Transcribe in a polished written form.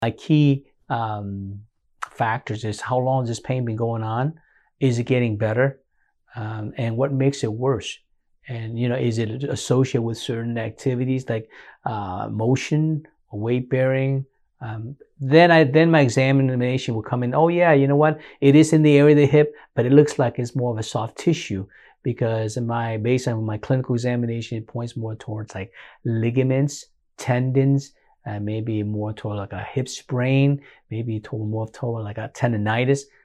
My key factors is how long has this pain been going on? Is it getting better? And what makes it worse? And is it associated with certain activities like motion or weight bearing? Then my examination will come in. Oh yeah, you know what? It is in the area of the hip, but it looks like it's more of a soft tissue because based on my clinical examination, it points more towards like ligaments, tendons, maybe more toward like a hip sprain, maybe more toward like a tendonitis.